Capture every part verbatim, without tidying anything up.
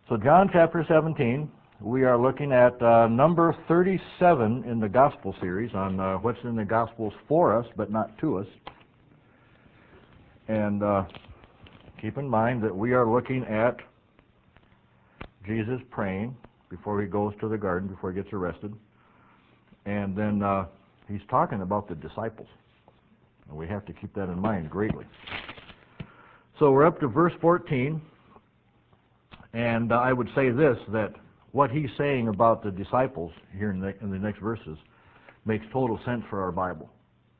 So John chapter seventeen, we are looking at uh, number thirty-seven in the Gospel series on uh, what's in the Gospels for us but not to us. And uh, keep in mind that we are looking at Jesus praying before he goes to the garden, before he gets arrested. And then uh, he's talking about the disciples. And we have to keep that in mind greatly. So we're up to verse fourteen. And uh, I would say this, that what he's saying about the disciples here in the, in the next verses makes total sense for our Bible.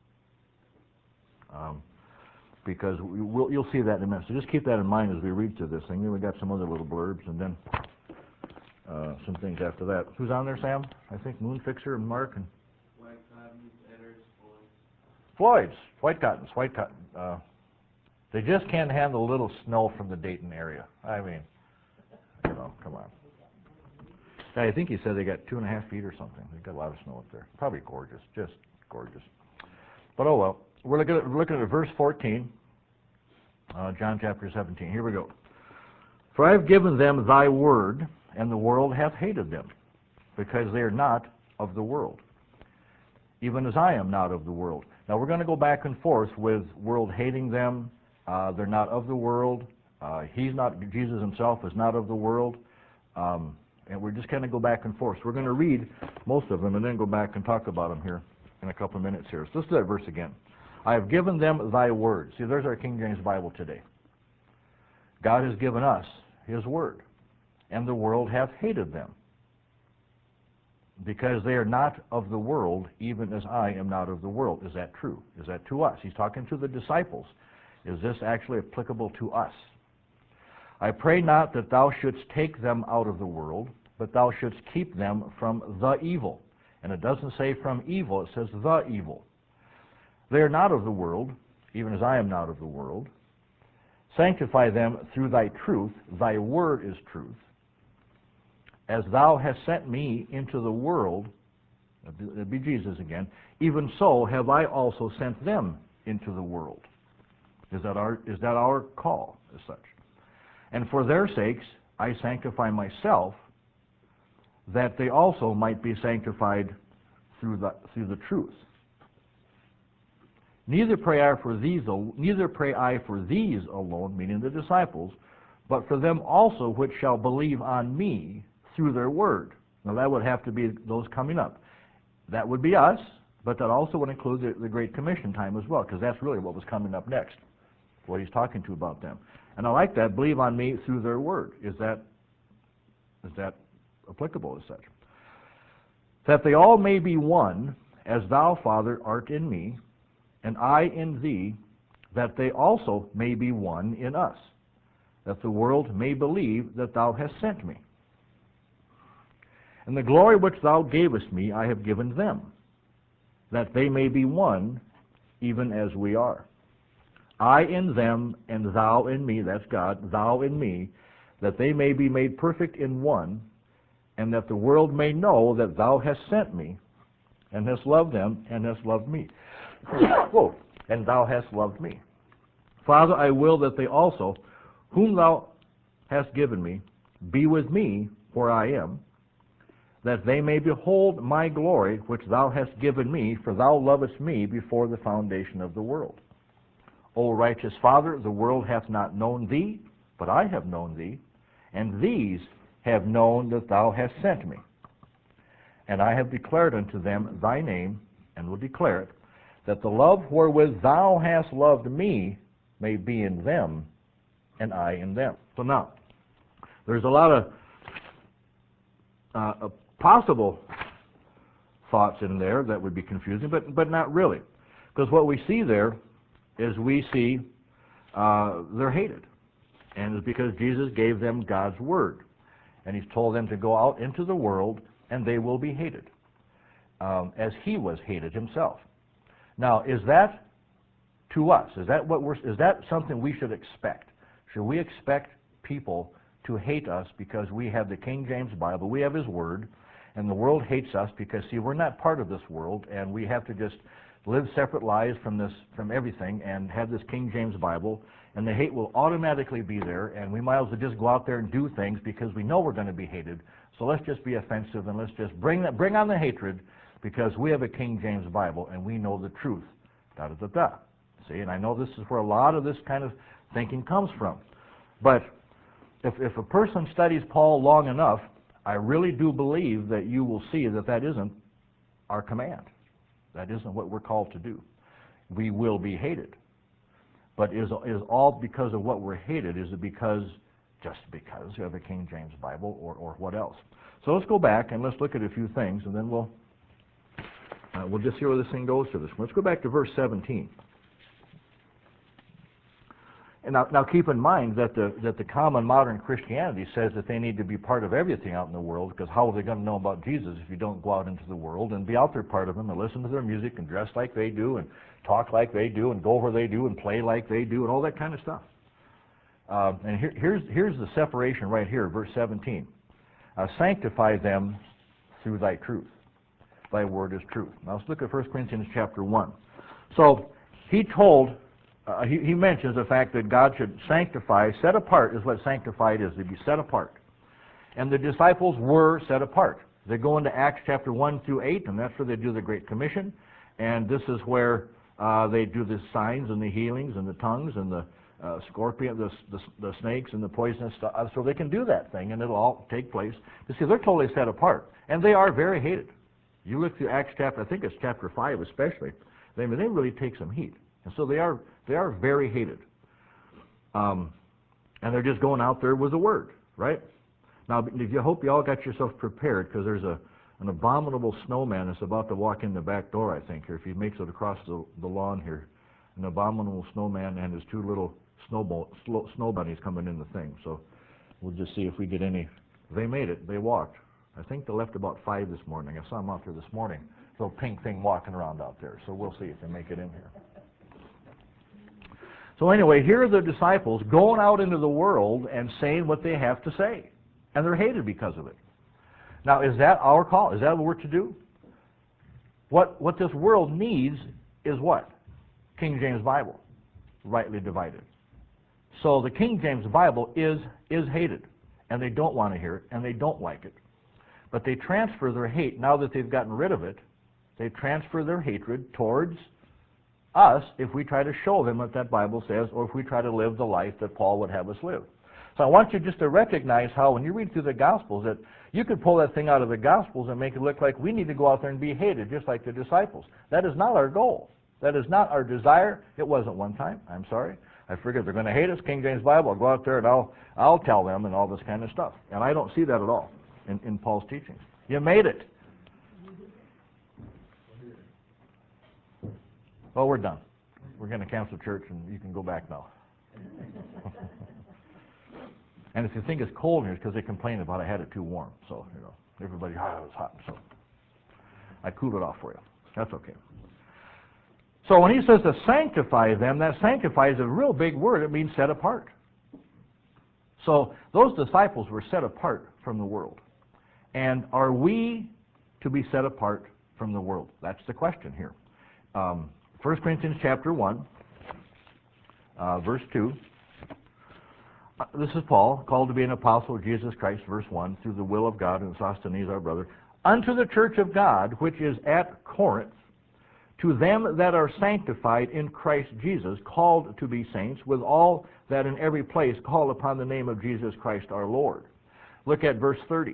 Um, because we will, you'll see that in a minute. So just keep that in mind as we read through this thing. Then we got some other little blurbs and then uh, some things after that. Who's on there, Sam? I think Moonfixer and Mark and White Cottons, Edders, Floyd. Floyd's. White Cottons. White Cotton. Uh, they just can't handle a little snow from the Dayton area. I mean, you know, come on. I think he said they got two and a half feet or something. They got a lot of snow up there. Probably gorgeous, just gorgeous. But oh well. We're looking at, we're looking at verse fourteen, uh, John chapter seventeen. Here we go. For I have given them thy word, and the world hath hated them, because they are not of the world, even as I am not of the world. Now we're going to go back and forth with world hating them. Uh, they're not of the world. Uh, he's not. Jesus himself is not of the world. Um, and we're just kind of go back and forth. So we're going to read most of them and then go back and talk about them here in a couple of minutes here. So let's do that verse again. I have given them thy word. See, there's our King James Bible today. God has given us his word, and the world hath hated them, because they are not of the world, even as I am not of the world. Is that true? Is that to us? He's talking to the disciples. Is this actually applicable to us? I pray not that thou shouldst take them out of the world, but thou shouldst keep them from the evil. And it doesn't say from evil, it says the evil. They are not of the world, even as I am not of the world. Sanctify them through thy truth. Thy word is truth. As thou hast sent me into the world, it'd be Jesus again, even so have I also sent them into the world. Is that our, is that our call as such? And for their sakes I sanctify myself, that they also might be sanctified through the, through the truth. Neither pray I for these, neither pray I for these alone, meaning the disciples, but for them also which shall believe on me through their word. Now that would have to be those coming up. That would be us, but that also would include the, the Great Commission time as well, because that's really what was coming up next, what he's talking to about them. And I like that, believe on me through their word. Is that, is that applicable as such? That they all may be one, as thou, Father, art in me, and I in thee, that they also may be one in us, that the world may believe that thou hast sent me. And the glory which thou gavest me I have given them, that they may be one, even as we are. I in them, and thou in me, that's God, thou in me, that they may be made perfect in one, and that the world may know that thou hast sent me, and hast loved them, and hast loved me. Whoa, and thou hast loved me. Father, I will that they also, whom thou hast given me, be with me where I am, that they may behold my glory which thou hast given me, for thou lovest me before the foundation of the world. O righteous Father, the world hath not known thee, but I have known thee, and these have known that thou hast sent me. And I have declared unto them thy name, and will declare it, that the love wherewith thou hast loved me may be in them, and I in them. So now, there's a lot of uh, possible thoughts in there that would be confusing, but, but not really. Because what we see there is we see uh, they're hated. And it's because Jesus gave them God's word. And he's told them to go out into the world, and they will be hated, um, as he was hated himself. Now, is that to us? Is that what we're? Is that something we should expect? Should we expect people to hate us because we have the King James Bible, we have his word, and the world hates us because, see, we're not part of this world, and we have to just live separate lives from this, from everything, and have this King James Bible, and the hate will automatically be there, and we might as well just go out there and do things because we know we're going to be hated. So let's just be offensive and let's just bring that, bring on the hatred, because we have a King James Bible and we know the truth. Da da da da. See, and I know this is where a lot of this kind of thinking comes from. But if if a person studies Paul long enough, I really do believe that you will see that that isn't our command. That isn't what we're called to do. We will be hated. But is is all because of what we're hated? Is it because, just because you have a King James Bible, or, or what else? So let's go back and let's look at a few things, and then we'll uh, we'll just see where this thing goes to this. Let's go back to verse seventeen. And now, now keep in mind that the that the common modern Christianity says that they need to be part of everything out in the world, because how are they going to know about Jesus if you don't go out into the world and be out there part of them and listen to their music and dress like they do and talk like they do and go where they do and play like they do and all that kind of stuff. Uh, and here, here's here's the separation right here, verse seventeen. Uh, sanctify them through thy truth. Thy word is truth. Now let's look at First Corinthians chapter one. So he told. Uh, he, he mentions the fact that God should sanctify, set apart is what sanctified is, to be set apart. And the disciples were set apart. They go into Acts chapter one through eight, and that's where they do the Great Commission. And this is where uh, they do the signs and the healings and the tongues and the uh, scorpion, the, the, the snakes and the poisonous stuff. So they can do that thing, and it'll all take place. You see, they're totally set apart. And they are very hated. You look through Acts chapter, I think it's chapter five especially, they, they really take some heat. And so they are they are very hated. Um, and they're just going out there with the word, right? Now, if you hope you all got yourself prepared, because there's a an abominable snowman that's about to walk in the back door, I think, here, if he makes it across the, the lawn here. An abominable snowman and his two little snowball, snow, snow bunnies coming in the thing. So we'll just see if we get any. They made it. They walked. I think they left about five this morning. I saw them out there this morning. Little pink thing walking around out there. So we'll see if they make it in here. So anyway, here are the disciples going out into the world and saying what they have to say. And they're hated because of it. Now, is that our call? Is that what we're to do? What, what this world needs is what? King James Bible, rightly divided. So the King James Bible is, is hated. And they don't want to hear it, and they don't like it. But they transfer their hate, now that they've gotten rid of it, they transfer their hatred towards us if we try to show them what that Bible says, or if we try to live the life that Paul would have us live. So I want you just to recognize how when you read through the Gospels that you could pull that thing out of the Gospels and make it look like we need to go out there and be hated just like the disciples. That is not our goal. That is not our desire. It wasn't one time. I'm sorry. I figured they're going to hate us, King James Bible. I'll go out there and I'll, I'll tell them and all this kind of stuff. And I don't see that at all in, in Paul's teachings. You made it. Well, we're done. We're going to cancel church, and you can go back now. And if you think it's cold here, it's because they complained about I had it too warm. So, you know, everybody, oh, it was hot. So I cooled it off for you. That's okay. So when he says to sanctify them, that sanctify is a real big word. It means set apart. So those disciples were set apart from the world. And are we to be set apart from the world? That's the question here. Um, First Corinthians chapter one, uh, verse two. Uh, this is Paul, called to be an apostle of Jesus Christ, verse one, through the will of God, and Sosthenes our brother, unto the church of God, which is at Corinth, to them that are sanctified in Christ Jesus, called to be saints, with all that in every place call upon the name of Jesus Christ our Lord. Look at verse thirty.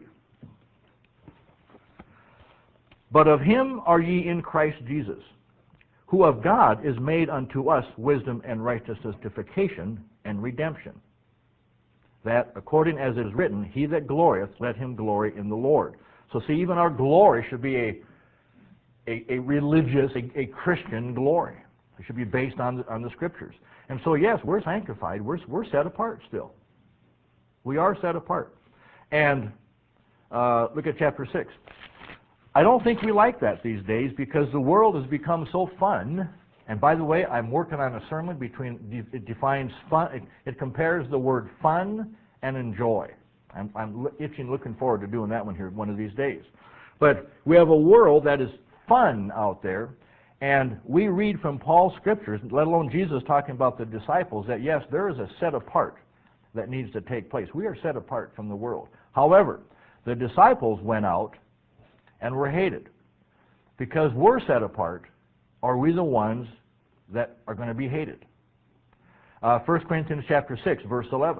But of him are ye in Christ Jesus, who of God is made unto us wisdom and righteousness, justification and redemption. That, according as it is written, he that glorieth, let him glory in the Lord. So see, even our glory should be a, a, a religious, a, a Christian glory. It should be based on the, on the Scriptures. And so, yes, we're sanctified. We're, we're set apart still. We are set apart. And uh, look at chapter six. I don't think we like that these days because the world has become so fun. And by the way, I'm working on a sermon between, it defines fun, it, it compares the word fun and enjoy. I'm, I'm itching, looking forward to doing that one here one of these days. But we have a world that is fun out there, And we read from Paul's scriptures, let alone Jesus talking about the disciples, that yes, there is a set apart that needs to take place. We are set apart from the world. However, the disciples went out and were hated. Because we're set apart, are we the ones that are going to be hated? Uh, First Corinthians chapter six, verse eleven.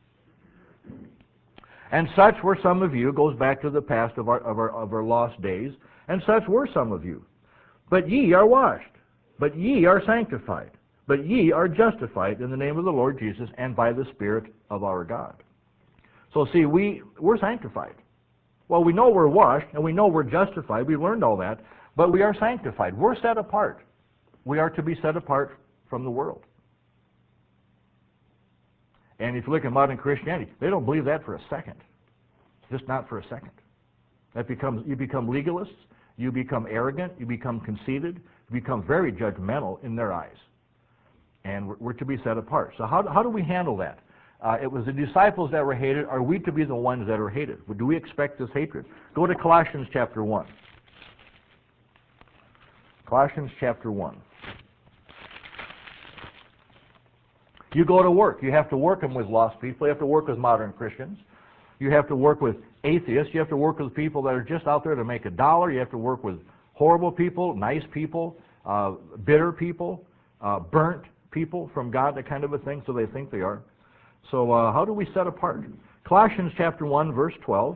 And such were some of you, goes back to the past of our, of our, of our lost days, and such were some of you. But ye are washed, but ye are sanctified, but ye are justified in the name of the Lord Jesus and by the Spirit of our God. So see, we, we're sanctified. Well, we know we're washed, and we know we're justified. We learned all that, but we are sanctified. We're set apart. We are to be set apart from the world. And if you look at modern Christianity, they don't believe that for a second. Just not for a second. That becomes, you become legalists, you become arrogant, you become conceited, you become very judgmental in their eyes. And we're, we're to be set apart. So how, how do we handle that? Uh, it was the disciples that were hated. Are we to be the ones that are hated? Do we expect this hatred? Go to Colossians chapter one. Colossians chapter one. You go to work. You have to work them with lost people. You have to work with modern Christians. You have to work with atheists. You have to work with people that are just out there to make a dollar. You have to work with horrible people, nice people, uh, bitter people, uh, burnt people from God, that kind of a thing, so they think they are. So uh, how do we set apart? Colossians chapter one, verse twelve.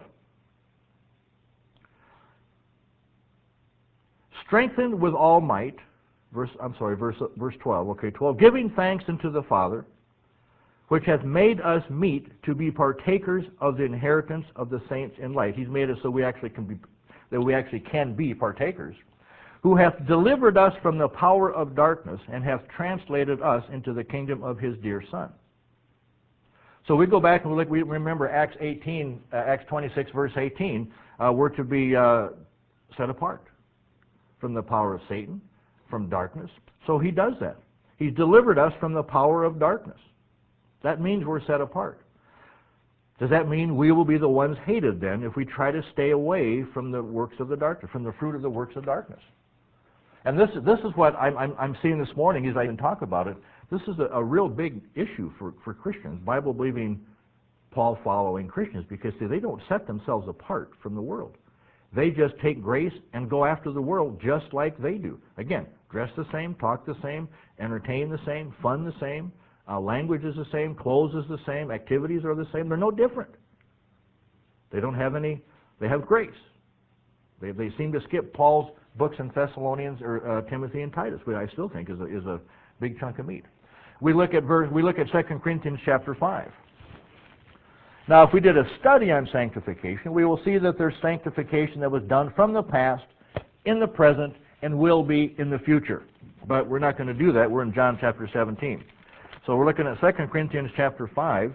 Strengthened with all might, verse, I'm sorry, verse, verse twelve, okay, twelve, giving thanks unto the Father, which hath made us meet to be partakers of the inheritance of the saints in light. He's made us so we actually can be, that we actually can be partakers. Who hath delivered us from the power of darkness, and hath translated us into the kingdom of his dear Son. So we go back and we look, we remember Acts eighteen, uh, Acts twenty-six, verse eighteen, uh, we're to be uh, set apart from the power of Satan, from darkness. So he does that. He's delivered us from the power of darkness. That means we're set apart. Does that mean we will be the ones hated then if we try to stay away from the works of the darkness, from the fruit of the works of darkness? And this, this is what I'm, I'm, I'm seeing this morning as I even talk about it. This is a, a real big issue for, for Christians, Bible-believing, Paul-following Christians, because see, they don't set themselves apart from the world. They just take grace and go after the world just like they do. Again, dress the same, talk the same, entertain the same, fun the same, uh, language is the same, clothes is the same, activities are the same. They're no different. They don't have any, they have grace. They, they seem to skip Paul's books in Thessalonians or uh, Timothy and Titus, which I still think is a, is a big chunk of meat. We look at verse, we look at Second Corinthians chapter five. Now, if we did a study on sanctification, we will see that there's sanctification that was done from the past, in the present, and will be in the future. But we're not going to do that. We're in John chapter seventeen. So we're looking at Second Corinthians chapter five,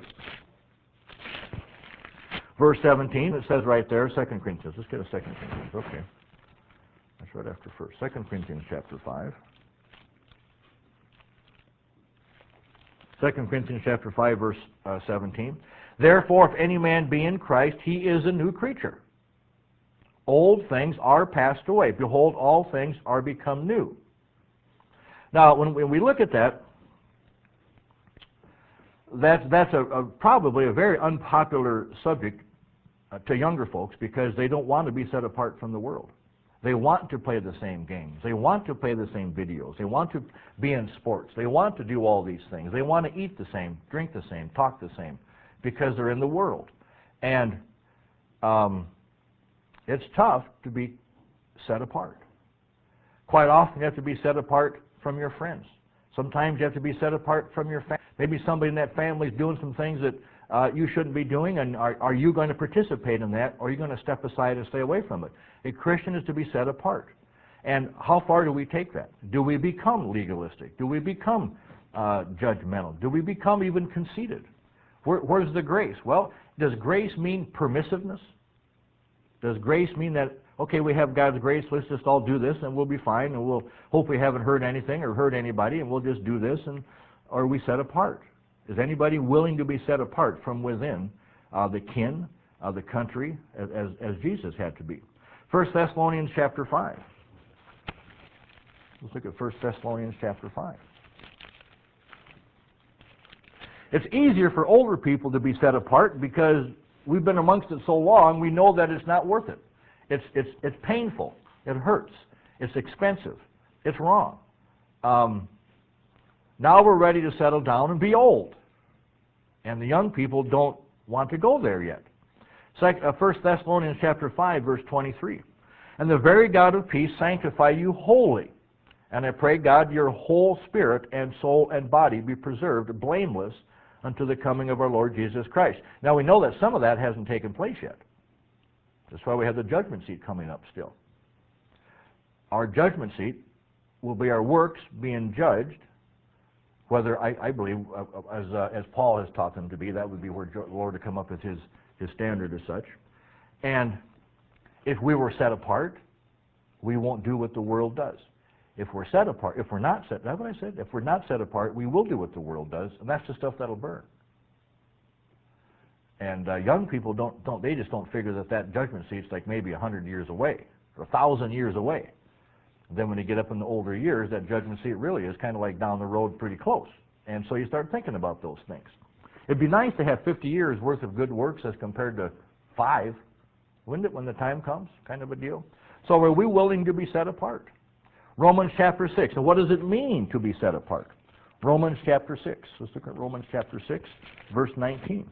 verse seventeen. It says right there, Second Corinthians. Let's get a Second Corinthians. Okay. That's right after first. Second Corinthians chapter five. Second Corinthians chapter five, verse uh, seventeen. Therefore, if any man be in Christ, he is a new creature. Old things are passed away. Behold, all things are become new. Now, when, when we look at that, that's, that's a, a, probably a very unpopular subject uh, to younger folks, because they don't want to be set apart from the world. They want to play the same games. They want to play the same videos. They want to be in sports. They want to do all these things. They want to eat the same, drink the same, talk the same, because they're in the world. And um, it's tough to be set apart. Quite often you have to be set apart from your friends. Sometimes you have to be set apart from your family. Maybe somebody in that family is doing some things that uh, you shouldn't be doing, and are, are you going to participate in that, or are you going to step aside and stay away from it? A Christian is to be set apart. And how far do we take that? Do we become legalistic? Do we become uh, judgmental? Do we become even conceited? Where, where's the grace? Well, does grace mean permissiveness? Does grace mean that, okay, we have God's grace, let's just all do this and we'll be fine, and we'll hope we haven't hurt anything or hurt anybody, and we'll just do this, and or are we set apart? Is anybody willing to be set apart from within uh, the kin, uh, the country, as, as, as Jesus had to be? First Thessalonians chapter five. Let's look at First Thessalonians chapter five. It's easier for older people to be set apart because we've been amongst it so long, we know that it's not worth it. It's, it's, it's painful. It hurts. It's expensive. It's wrong. Um, now we're ready to settle down and be old. And the young people don't want to go there yet. First Thessalonians chapter five, verse twenty-three. And the very God of peace sanctify you wholly. And I pray, God, your whole spirit and soul and body be preserved blameless unto the coming of our Lord Jesus Christ. Now we know that some of that hasn't taken place yet. That's why we have the judgment seat coming up still. Our judgment seat will be our works being judged, whether, I, I believe, uh, as, uh, as Paul has taught them to be, that would be where the Lord would come up with his, his standard as such. And if we were set apart, we won't do what the world does. If we're set apart, if we're not set, that's what I said, if we're not set apart, we will do what the world does, and that's the stuff that'll burn. And uh, young people don't, don't, they just don't figure that that judgment seat's like maybe a hundred years away, or a thousand years away. And then when you get up in the older years, that judgment seat really is kind of like down the road pretty close. And so you start thinking about those things. It'd be nice to have fifty years worth of good works as compared to five, wouldn't it, when the time comes, kind of a deal? So are we willing to be set apart? Romans chapter six. And what does it mean to be set apart? Romans chapter six. Let's look at Romans chapter six, verse nineteen.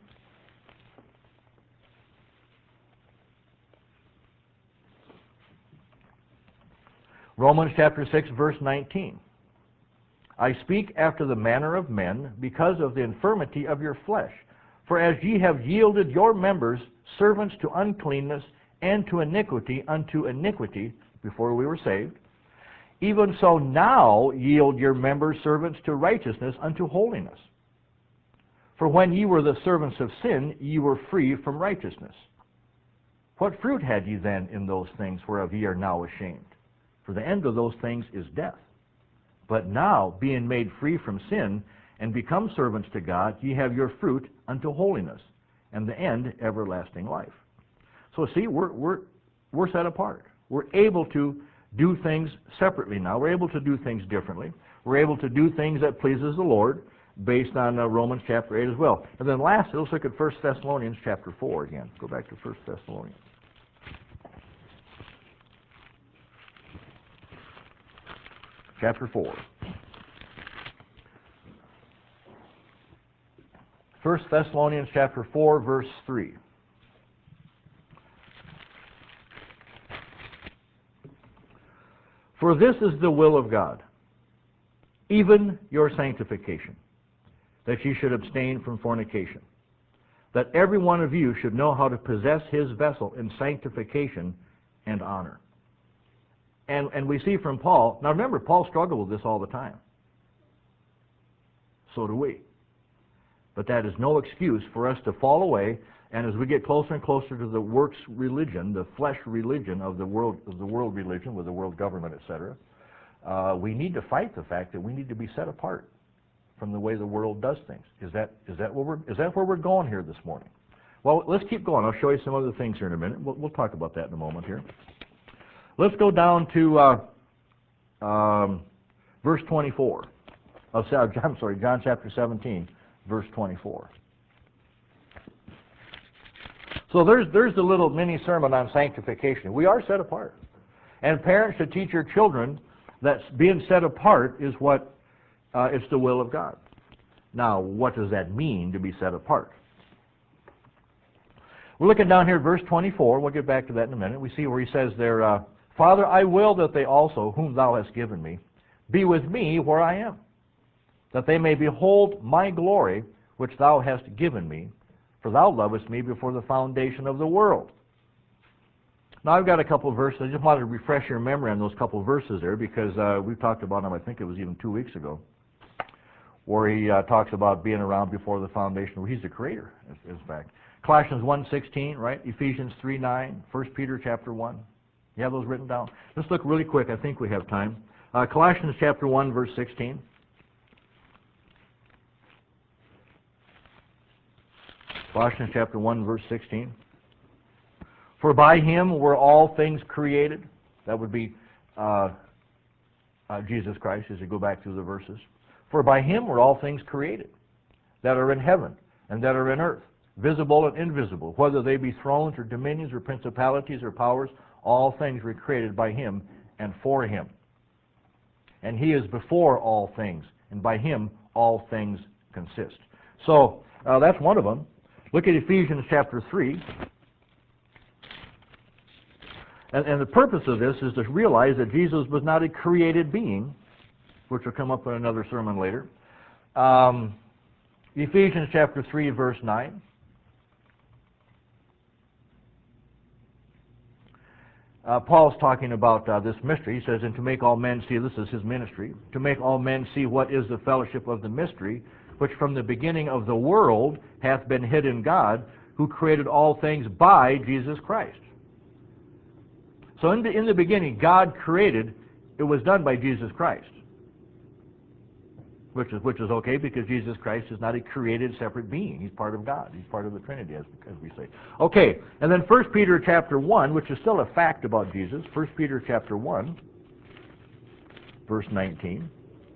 Romans chapter six, verse nineteen. I speak after the manner of men, because of the infirmity of your flesh. For as ye have yielded your members servants to uncleanness and to iniquity unto iniquity, before we were saved, even so now yield your members servants to righteousness unto holiness. For when ye were the servants of sin, ye were free from righteousness. What fruit had ye then in those things whereof ye are now ashamed? For the end of those things is death. But now, being made free from sin, and become servants to God, ye have your fruit unto holiness, and the end everlasting life. So see, we're, we're, we're set apart. We're able to do things separately now. We're able to do things differently. We're able to do things that pleases the Lord, based on uh, Romans chapter eight as well. And then lastly, let's look at First Thessalonians chapter four again. Go back to First Thessalonians. Chapter four. First Thessalonians chapter four, verse three. For this is the will of God, even your sanctification, that ye should abstain from fornication, that every one of you should know how to possess his vessel in sanctification and honor. And, and we see from Paul, now remember, Paul struggled with this all the time. So do we. But that is no excuse for us to fall away, and as we get closer and closer to the works religion, the flesh religion of the world, of the world religion with the world government, et cetera, uh, we need to fight the fact that we need to be set apart from the way the world does things. Is that, is that, where, we're, is that where we're going here this morning? Well, let's keep going. I'll show you some other things here in a minute. We'll, we'll talk about that in a moment here. Let's go down to uh, um, verse twenty-four. Oh, I'm sorry, John chapter seventeen, verse twenty-four. So there's there's the little mini sermon on sanctification. We are set apart, and parents should teach your children that being set apart is what uh, it's the will of God. Now, what does that mean to be set apart? We're looking down here at verse twenty-four. We'll get back to that in a minute. We see where he says there, uh, Father, I will that they also, whom thou hast given me, be with me where I am, that they may behold my glory, which thou hast given me, for thou lovest me before the foundation of the world. Now, I've got a couple of verses. I just wanted to refresh your memory on those couple of verses there, because uh, we've talked about them, I think it was even two weeks ago, where he uh, talks about being around before the foundation. Well, he's the creator, in fact. Colossians one sixteen, right? Ephesians three nine, First Peter chapter one. You have those written down? Let's look really quick. I think we have time. Uh, Colossians chapter one, verse sixteen. Colossians chapter one, verse sixteen. For by him were all things created. That would be uh, uh, Jesus Christ, as you go back through the verses. For by him were all things created, that are in heaven and that are in earth, visible and invisible, whether they be thrones or dominions or principalities or powers, all things were created by him and for him. And he is before all things, and by him all things consist. So uh, that's one of them. Look at Ephesians chapter three. And, and the purpose of this is to realize that Jesus was not a created being, which will come up in another sermon later. Um, Ephesians chapter three, verse nine. Uh, Paul's talking about uh, this mystery. He says, and to make all men see, this is his ministry, to make all men see what is the fellowship of the mystery, which from the beginning of the world hath been hid in God, who created all things by Jesus Christ. So in the, in the beginning, God created, it was done by Jesus Christ. Which is, which is okay, because Jesus Christ is not a created separate being. He's part of God. He's part of the Trinity, as, as we say. Okay, and then First Peter chapter one, which is still a fact about Jesus. First Peter chapter one, verse nineteen.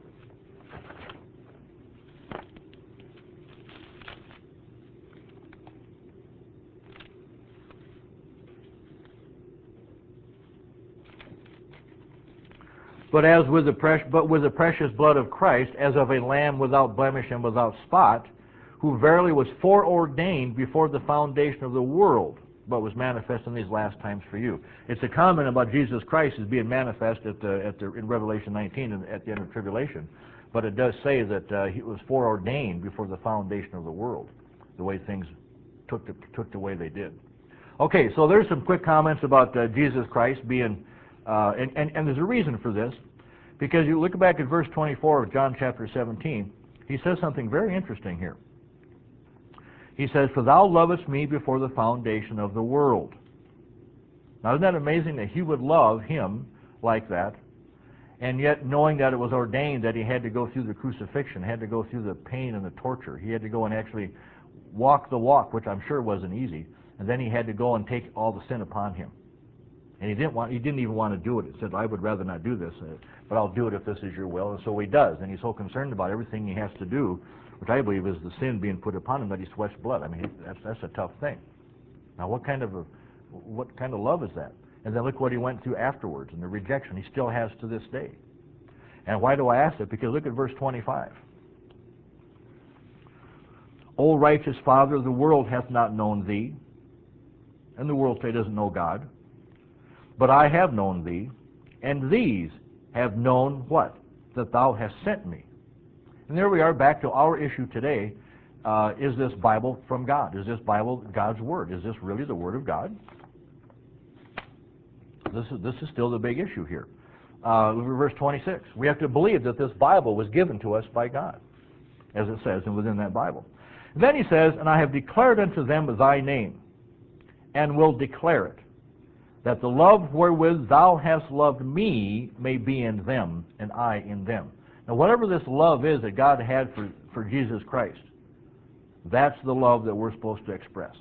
But as with the precious, but with the precious blood of Christ, as of a lamb without blemish and without spot, who verily was foreordained before the foundation of the world, but was manifest in these last times for you. It's a comment about Jesus Christ as being manifest at the, at the, in Revelation nineteen and at the end of tribulation. But it does say that uh, he was foreordained before the foundation of the world, the way things took the, took the way they did. Okay, so there's some quick comments about uh, Jesus Christ being. Uh, and, and, and there's a reason for this, because you look back at verse twenty-four of John chapter seventeen, he says something very interesting here. He says, for thou lovest me before the foundation of the world. Now isn't that amazing that he would love him like that, and yet knowing that it was ordained that he had to go through the crucifixion, had to go through the pain and the torture. He had to go and actually walk the walk, which I'm sure wasn't easy, and then he had to go and take all the sin upon him. And he didn't want, he didn't even want to do it. He said, I would rather not do this, uh, but I'll do it if this is your will. And so he does. And he's so concerned about everything he has to do, which I believe is the sin being put upon him, that he sweats blood. I mean, that's, that's a tough thing. Now, what kind of a, what kind of love is that? And then look what he went through afterwards, and the rejection he still has to this day. And why do I ask it? Because look at verse twenty-five. O righteous Father, the world hath not known thee, and the world say doesn't know God. But I have known thee, and these have known what? That thou hast sent me. And there we are, back to our issue today. Uh, is this Bible from God? Is this Bible God's Word? Is this really the Word of God? This is, this is still the big issue here. Uh, verse twenty-six. We have to believe that this Bible was given to us by God, as it says, and within that Bible. And then he says, and I have declared unto them thy name, and will declare it, that the love wherewith thou hast loved me may be in them, and I in them. Now, whatever this love is that God had for, for Jesus Christ, that's the love that we're supposed to express.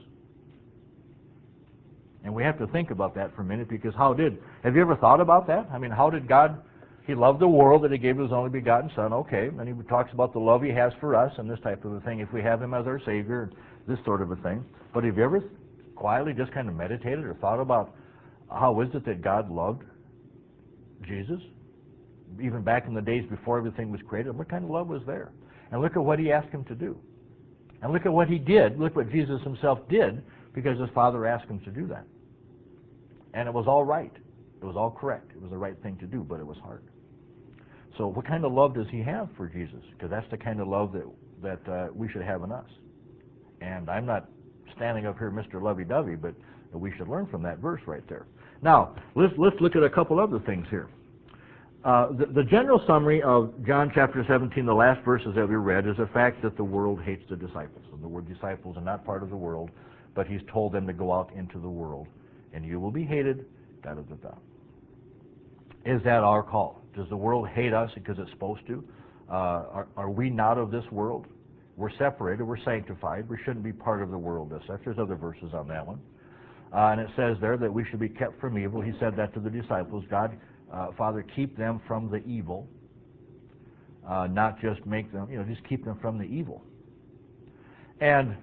And we have to think about that for a minute, because how did, have you ever thought about that? I mean, how did God, he loved the world that he gave his only begotten Son, okay, and he talks about the love he has for us and this type of a thing, if we have him as our Savior, this sort of a thing. But have you ever quietly just kind of meditated or thought about how is it that God loved Jesus? Even back in the days before everything was created, what kind of love was there? And look at what he asked him to do. And look at what he did. Look what Jesus himself did, because his Father asked him to do that. And it was all right. It was all correct. It was the right thing to do, but it was hard. So what kind of love does he have for Jesus? Because that's the kind of love that, that uh, we should have in us. And I'm not standing up here Mister Lovey-Dovey, but we should learn from that verse right there. Now, let's, let's look at a couple other things here. Uh, the, the general summary of John chapter seventeen, the last verses that we read, is the fact that the world hates the disciples. And the word disciples are not part of the world, but he's told them to go out into the world. And you will be hated, da da da da. Is that our call? Does the world hate us because it's supposed to? Uh, are, are we not of this world? We're separated, we're sanctified, we shouldn't be part of the world as such. There's other verses on that one. Uh, and it says there that we should be kept from evil. He said that to the disciples. God Uh, Father, keep them from the evil, uh, not just make them, you know, just keep them from the evil. And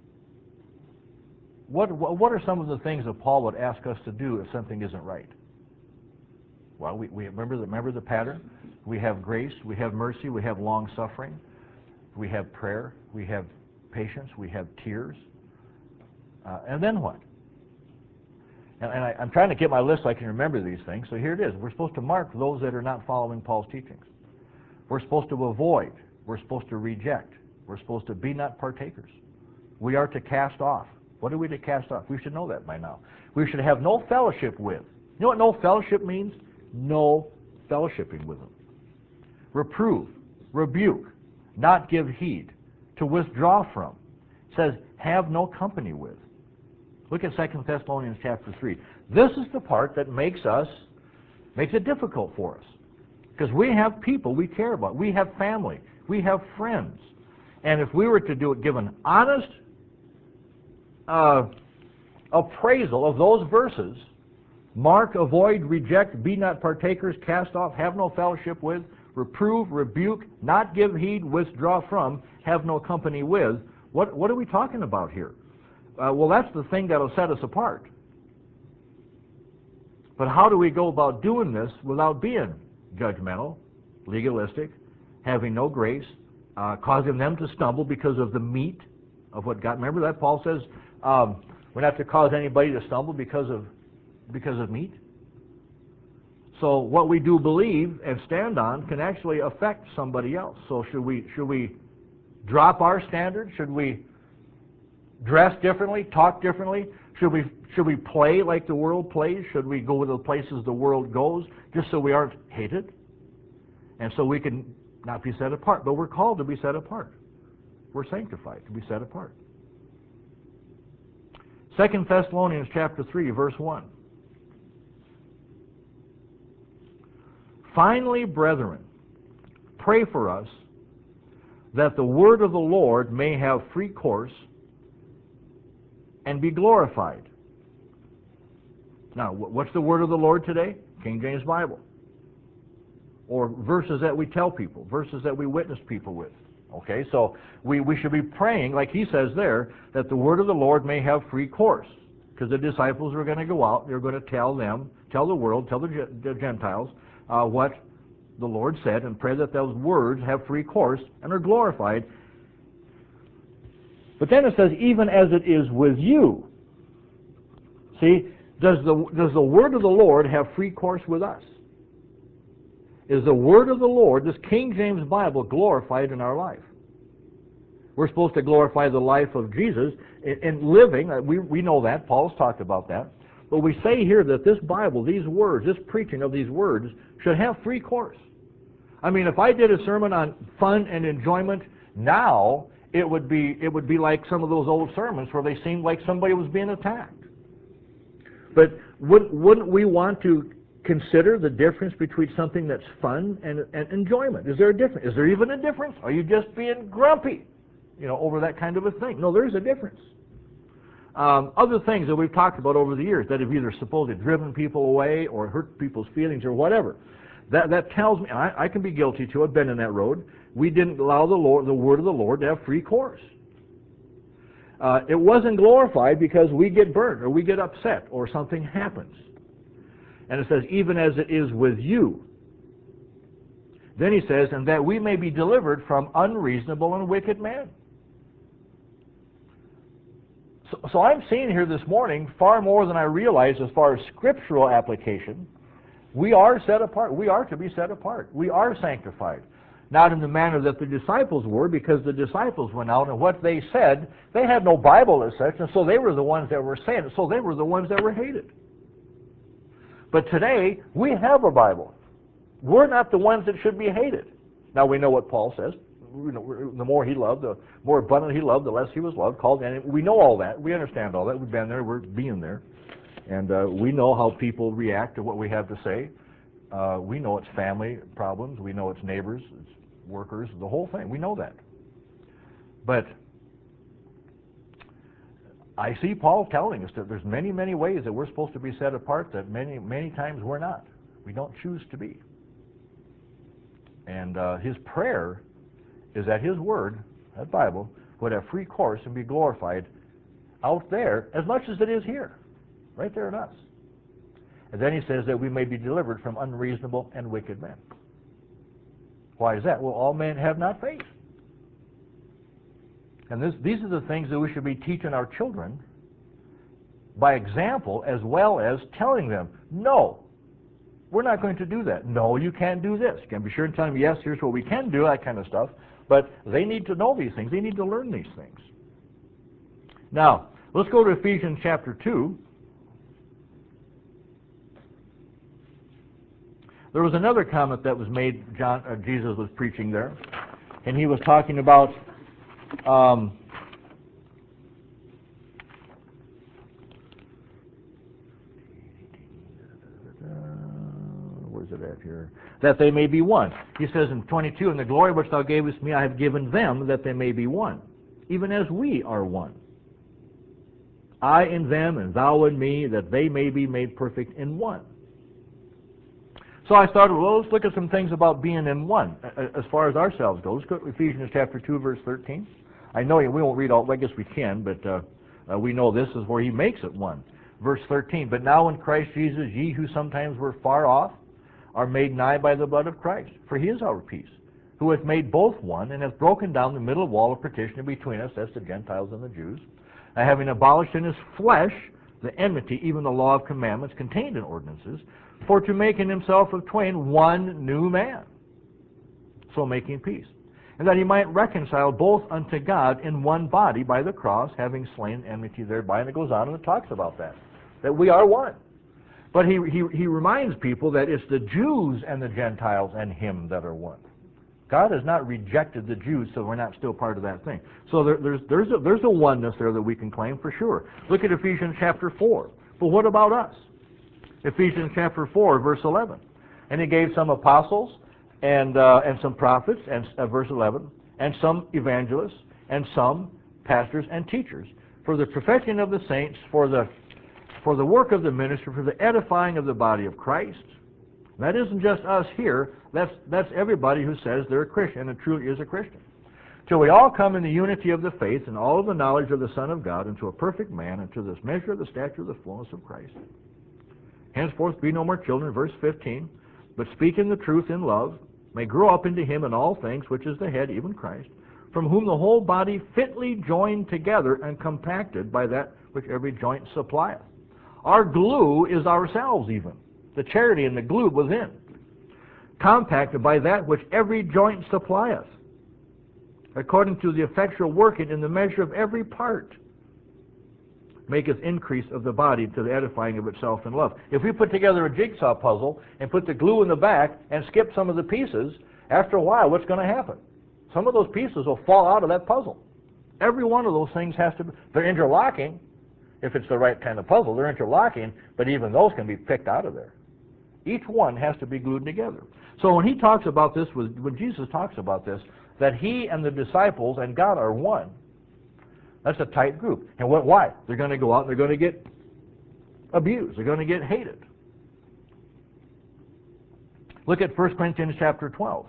what what are some of the things that Paul would ask us to do if something isn't right? Well, we, we remember the remember the pattern. We have grace, we have mercy, we have long suffering, we have prayer, we have patience, we have tears, uh, and then what? And, and I, I'm trying to get my list so I can remember these things. So here it is. We're supposed to mark those that are not following Paul's teachings. We're supposed to avoid. We're supposed to reject. We're supposed to be not partakers. We are to cast off. What are we to cast off? We should know that by now. We should have no fellowship with. You know what no fellowship means? No fellowshipping with them. Reprove, rebuke, not give heed, to withdraw from. It says, have no company with. Look at Second Thessalonians chapter three. This is the part that makes us, makes it difficult for us. Because we have people we care about. We have family. We have friends. And if we were to do it, give an honest uh, appraisal of those verses, mark, avoid, reject, be not partakers, cast off, have no fellowship with, reprove, rebuke, not give heed, withdraw from, have no company with, what, what are we talking about here? Uh, well, that's the thing that will set us apart. But how do we go about doing this without being judgmental, legalistic, having no grace, uh, causing them to stumble because of the meat of what God... Remember that? Paul says um, we're not to cause anybody to stumble because of, because of meat. So what we do believe and stand on can actually affect somebody else. So should we, should we drop our standards? Should we dress differently, talk differently? Should we should we play like the world plays? Should we go to the places the world goes just so we aren't hated? And so we can not be set apart. But we're called to be set apart. We're sanctified to be set apart. Second Thessalonians chapter three, verse one. Finally, brethren, pray for us that the word of the Lord may have free course and be glorified. Now, what's the word of the Lord today? King James Bible. Or verses that we tell people, verses that we witness people with. Okay, so we, we should be praying, like he says there, that the word of the Lord may have free course. Because the disciples are going to go out, they're going to tell them, tell the world, tell the, the Gentiles uh, what the Lord said, and pray that those words have free course and are glorified. But then it says, even as it is with you. See, does the, does the word of the Lord have free course with us? Is the word of the Lord, this King James Bible, glorified in our life? We're supposed to glorify the life of Jesus in, in living. We, we know that. Paul's talked about that. But we say here that this Bible, these words, this preaching of these words, should have free course. I mean, if I did a sermon on fun and enjoyment now, it would be it would be like some of those old sermons where they seemed like somebody was being attacked. But wouldn't, wouldn't we want to consider the difference between something that's fun and, and enjoyment? Is there a difference? Is there even a difference? Are you just being grumpy, you know, over that kind of a thing? No, there's a difference. Um, other things that we've talked about over the years that have either supposedly driven people away or hurt people's feelings or whatever. That that tells me, I, I can be guilty too. I've been in that road. We didn't allow the Lord, the word of the Lord, to have free course. Uh, it wasn't glorified because we get burnt or we get upset or something happens. And it says, even as it is with you. Then he says, and that we may be delivered from unreasonable and wicked men. So, so I'm seeing here this morning far more than I realized as far as scriptural application. We are set apart. We are to be set apart. We are sanctified. Not in the manner that the disciples were, because the disciples went out and what they said, they had no Bible as such, and so they were the ones that were saying it, so they were the ones that were hated. But today, we have a Bible. We're not the ones that should be hated. Now we know what Paul says. You know, the more he loved, the more abundantly he loved, the less he was loved. Called, and we know all that. We understand all that. We've been there. We're being there. And uh, we know how people react to what we have to say. Uh, we know it's family problems. We know it's neighbors, it's workers, the whole thing. We know that. But I see Paul telling us that there's many, many ways that we're supposed to be set apart that many, many times we're not. We don't choose to be. And uh, his prayer is that his word, that Bible, would have free course and be glorified out there as much as it is here, right there in us. And then he says that we may be delivered from unreasonable and wicked men. Why is that? Well, all men have not faith. And this, these are the things that we should be teaching our children by example, as well as telling them, no, we're not going to do that. No, you can't do this. You can be sure and tell them, yes, here's what we can do, that kind of stuff. But they need to know these things. They need to learn these things. Now, let's go to Ephesians chapter two. There was another comment that was made, John, uh, Jesus was preaching there, and he was talking about um, where's it at here? That they may be one. He says in twenty-two, "In the glory which thou gavest me, I have given them, that they may be one, even as we are one. I in them, and thou in me, that they may be made perfect in one." So I started, well, let's look at some things about being in one, as far as ourselves goes. Let's go to Ephesians chapter two, verse thirteen. I know we won't read all, I guess we can, but uh, uh, we know this is where he makes it one. Verse thirteen, "But now in Christ Jesus, ye who sometimes were far off, are made nigh by the blood of Christ. For he is our peace, who hath made both one, and hath broken down the middle wall of partition between us," that's the Gentiles and the Jews, "and having abolished in his flesh the enmity, even the law of commandments contained in ordinances, for to make in himself of twain one new man, so making peace, and that he might reconcile both unto God in one body by the cross, having slain enmity thereby." And it goes on and it talks about that, that we are one. But he, he, he reminds people that it's the Jews and the Gentiles and him that are one. God has not rejected the Jews, so we're not still part of that thing. So there, there's, there's, a, there's a oneness there that we can claim for sure. Look at Ephesians chapter four. But what about us? Ephesians chapter four, verse eleven. "And he gave some apostles, and, uh, and some prophets," and uh, verse eleven, "and some evangelists, and some pastors and teachers, for the perfecting of the saints, for the for the work of the ministry, for the edifying of the body of Christ." That isn't just us here, that's, that's everybody who says they're a Christian and truly is a Christian. "Till we all come in the unity of the faith and all of the knowledge of the Son of God, unto a perfect man, unto this measure of the stature of the fullness of Christ. Henceforth be no more children," verse fifteen, "but speak in the truth in love, may grow up into him in all things, which is the head, even Christ, from whom the whole body fitly joined together and compacted by that which every joint supplieth." Our glue is ourselves even, the charity and the glue within, "compacted by that which every joint supplieth, according to the effectual working in the measure of every part, maketh increase of the body to the edifying of itself in love." If we put together a jigsaw puzzle and put the glue in the back and skip some of the pieces, after a while, what's going to happen? Some of those pieces will fall out of that puzzle. Every one of those things has to be, they're interlocking. If it's the right kind of puzzle, they're interlocking, but even those can be picked out of there. Each one has to be glued together. So when he talks about this, when Jesus talks about this, that he and the disciples and God are one, that's a tight group. And what? Why? They're going to go out and they're going to get abused. They're going to get hated. Look at First Corinthians chapter twelve.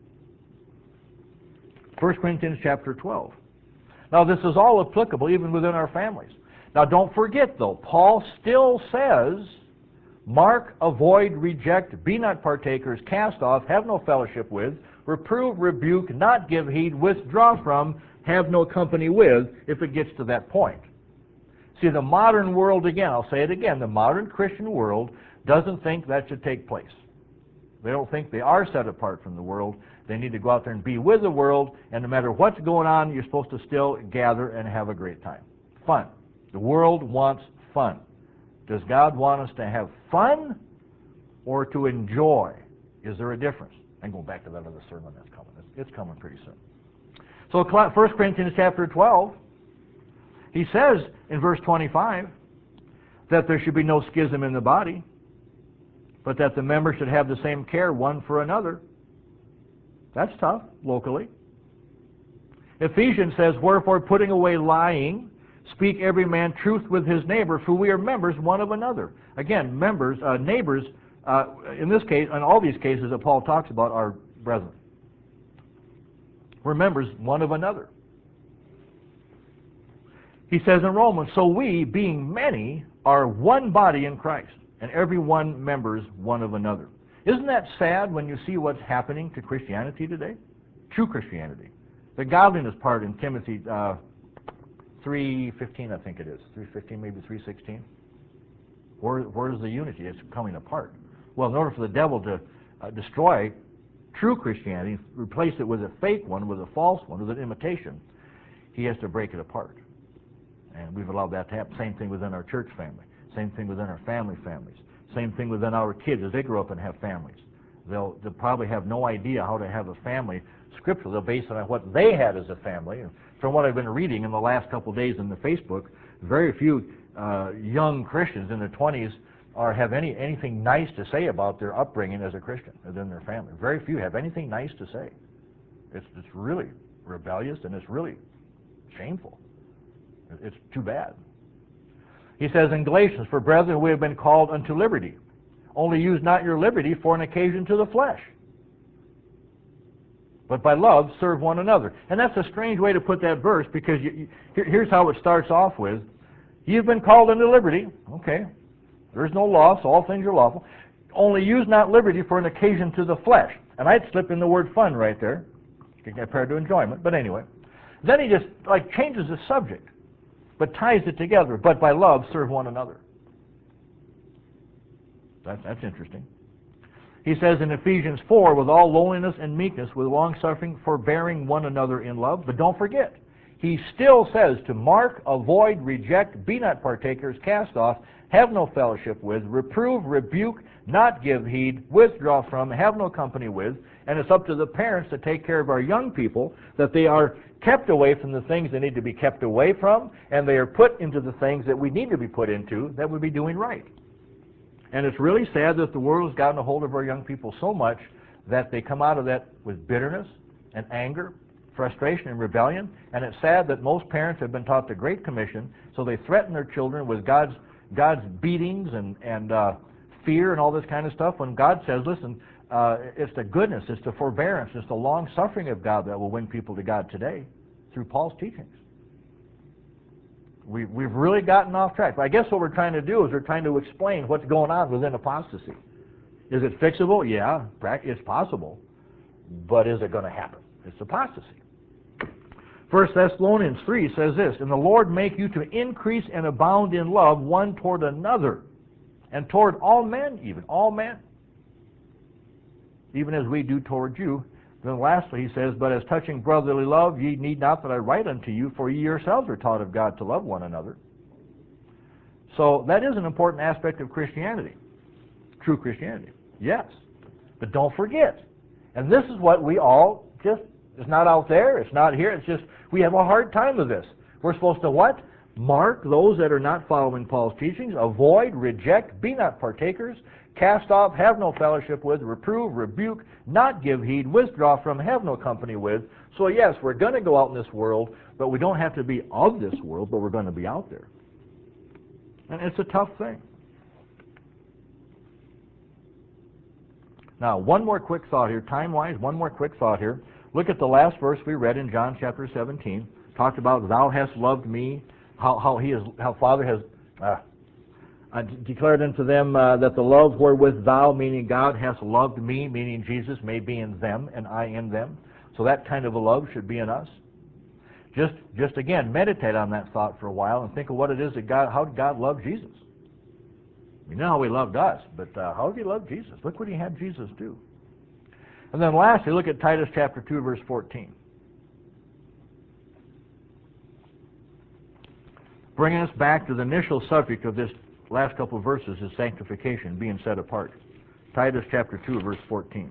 First Corinthians chapter twelve. Now this is all applicable even within our families. Now don't forget though, Paul still says, "Mark, avoid, reject, be not partakers, cast off, have no fellowship with, reprove, rebuke, not give heed, withdraw from, have no company with," if it gets to that point. See, the modern world, again, I'll say it again, the modern Christian world doesn't think that should take place. They don't think they are set apart from the world. They need to go out there and be with the world, and no matter what's going on, you're supposed to still gather and have a great time. Fun. The world wants fun. Does God want us to have fun or to enjoy? Is there a difference? I'm going back to that other sermon that's coming. It's coming pretty soon. So First Corinthians chapter twelve, he says in verse twenty-five that there should be no schism in the body, but that the members should have the same care one for another. That's tough, locally. Ephesians says, "Wherefore, putting away lying, speak every man truth with his neighbor, for we are members one of another." Again, members, uh, neighbors uh, in this case, in all these cases that Paul talks about, are brethren. We're members one of another. He says in Romans, so we, being many, are one body in Christ, and every one members one of another. Isn't that sad when you see what's happening to Christianity today? True Christianity. The godliness part in Timothy uh, three fifteen, I think it is. three fifteen, maybe three sixteen. Where, where's the unity? It's coming apart. Well, in order for the devil to uh, destroy true Christianity, replace it with a fake one, with a false one, with an imitation, he has to break it apart. And we've allowed that to happen. Same thing within our church family. Same thing within our family families. Same thing within our kids as they grow up and have families. They'll, they'll probably have no idea how to have a family scripture. They'll base it on what they had as a family. And from what I've been reading in the last couple of days in the Facebook, very few uh, young Christians in their twenties are have any anything nice to say about their upbringing as a Christian within their family. Very few have anything nice to say. It's, it's really rebellious and it's really shameful. It's too bad. He says in Galatians, for brethren, we have been called unto liberty. Only use not your liberty for an occasion to the flesh, but by love serve one another. And that's a strange way to put that verse, because you, you, here, here's how it starts off with. You've been called unto liberty. Okay. There's no law, so all things are lawful. Only use not liberty for an occasion to the flesh. And I'd slip in the word fun right there, compared to enjoyment. But anyway. Then he just like changes the subject, but ties it together. But by love serve one another. That's, that's interesting. He says in Ephesians four, with all lowliness and meekness, with long-suffering, forbearing one another in love. But don't forget, he still says to mark, avoid, reject, be not partakers, cast off, have no fellowship with, reprove, rebuke, not give heed, withdraw from, have no company with. And it's up to the parents to take care of our young people, that they are kept away from the things they need to be kept away from, and they are put into the things that we need to be put into, that would be doing right. And it's really sad that the world has gotten a hold of our young people so much that they come out of that with bitterness and anger, frustration and rebellion. And it's sad that most parents have been taught the Great Commission, so they threaten their children with God's God's beatings and, and uh, fear and all this kind of stuff, when God says, listen, uh, it's the goodness, it's the forbearance, it's the long-suffering of God that will win people to God today through Paul's teachings. We, we've really gotten off track. But I guess what we're trying to do is we're trying to explain what's going on within apostasy. Is it fixable? Yeah, it's possible. But is it going to happen? It's apostasy. First Thessalonians three says this, and the Lord make you to increase and abound in love one toward another, and toward all men even, all men, even as we do toward you. Then lastly he says, but as touching brotherly love, ye need not that I write unto you, for ye yourselves are taught of God to love one another. So that is an important aspect of Christianity, true Christianity, yes. But don't forget, and this is what we all just, it's not out there, it's not here, it's just, we have a hard time with this. We're supposed to what? Mark those that are not following Paul's teachings, avoid, reject, be not partakers, cast off, have no fellowship with, reprove, rebuke, not give heed, withdraw from, have no company with. So yes, we're going to go out in this world, but we don't have to be of this world, but we're going to be out there. And it's a tough thing. Now, one more quick thought here, time-wise, one more quick thought here. Look at the last verse we read in John chapter seventeen. Talked about, thou hast loved me, how, how he is, how Father has uh, uh, declared unto them uh, that the love wherewith thou, meaning God, hast loved me, meaning Jesus, may be in them and I in them. So that kind of a love should be in us. Just, just again, meditate on that thought for a while and think of what it is that God, how did God love Jesus? We know how he loved us, but uh, how did he love Jesus? Look what he had Jesus do. And then lastly, look at Titus chapter two, verse fourteen. Bringing us back to the initial subject of this last couple of verses is sanctification, being set apart. Titus chapter two, verse fourteen.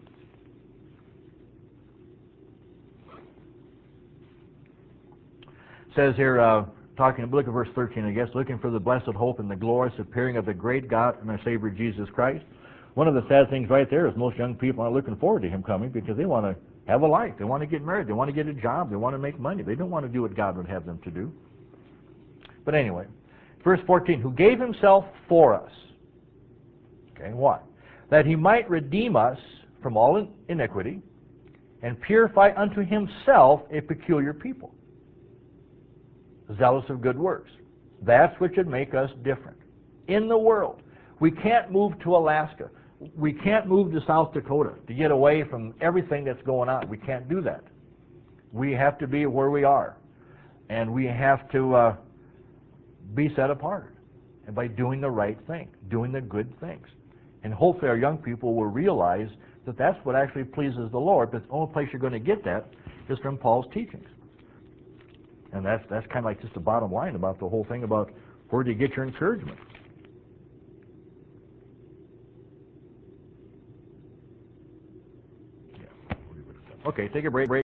It says here, uh, talking, look at verse thirteen, I guess, looking for the blessed hope and the glorious appearing of the great God and our Savior Jesus Christ. One of the sad things right there is most young people aren't looking forward to him coming because they want to have a life. They want to get married. They want to get a job. They want to make money. They don't want to do what God would have them to do. But anyway, verse fourteen, who gave himself for us. Okay, what? that he might redeem us from all in- iniquity, and purify unto himself a peculiar people, zealous of good works. That's what should make us different. In the world, we can't move to Alaska. We can't move to South Dakota to get away from everything that's going on. We can't do that. We have to be where we are. And we have to uh, be set apart. And by doing the right thing, doing the good things. And hopefully our young people will realize that that's what actually pleases the Lord, but the only place you're going to get that is from Paul's teachings. And that's, that's kind of like just the bottom line about the whole thing about where do you get your encouragement. Yeah. Okay, take a break.